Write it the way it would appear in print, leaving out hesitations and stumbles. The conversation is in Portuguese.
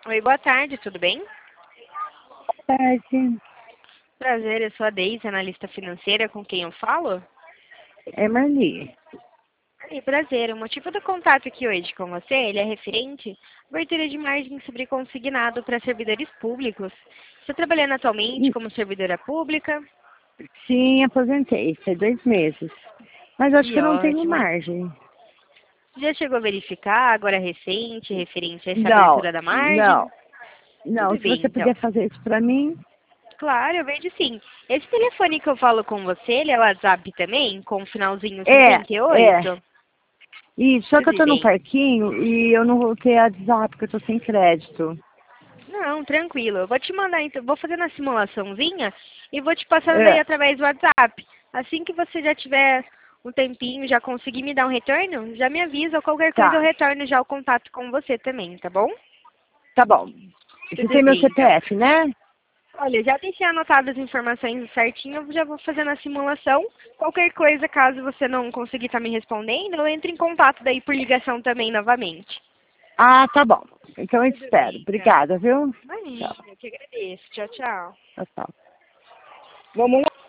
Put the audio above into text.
Oi, boa tarde, tudo bem? Tarde. Prazer, eu sou a Deise, analista financeira, com quem eu falo? É Marli. E prazer, o motivo do contato aqui hoje com você, ele é referente à abertura de margem sobre consignado para servidores públicos. Você está trabalhando atualmente como servidora pública? Sim, aposentei, faz 2 meses. Mas acho que Que eu não tenho ótimo. margem. Já chegou a verificar, agora recente, referente a essa Não, abertura da margem? não, não. Tudo Se bem, você então. puder fazer isso pra mim, Claro, eu vejo sim. Esse telefone que eu falo com você, ele é o WhatsApp também, com o finalzinho é, é. 58? E só que eu Tudo tô no bem. parquinho e eu não voltei a WhatsApp porque eu tô sem crédito. Não, tranquilo. Eu vou te mandar, então, vou fazer uma simulaçãozinha e vou te passando daí É, através do WhatsApp. Assim que você já tiver um tempinho, já conseguir me dar um retorno, já me avisa ou qualquer coisa eu tá, retorno já o contato com você também, tá bom? tá bom. Você Tudo tem meu bem, então. CPF, né? Olha, já deixei anotadas as informações certinho, eu já vou fazendo a simulação. Qualquer coisa, caso você não conseguir estar me respondendo, eu entro em contato daí por ligação também novamente. Ah, tá bom. Então eu te Tudo espero. bem, então. Obrigada, viu? Imagina, Tchau, eu que agradeço. Tchau, tchau. tchau, tchau. Vamos lá.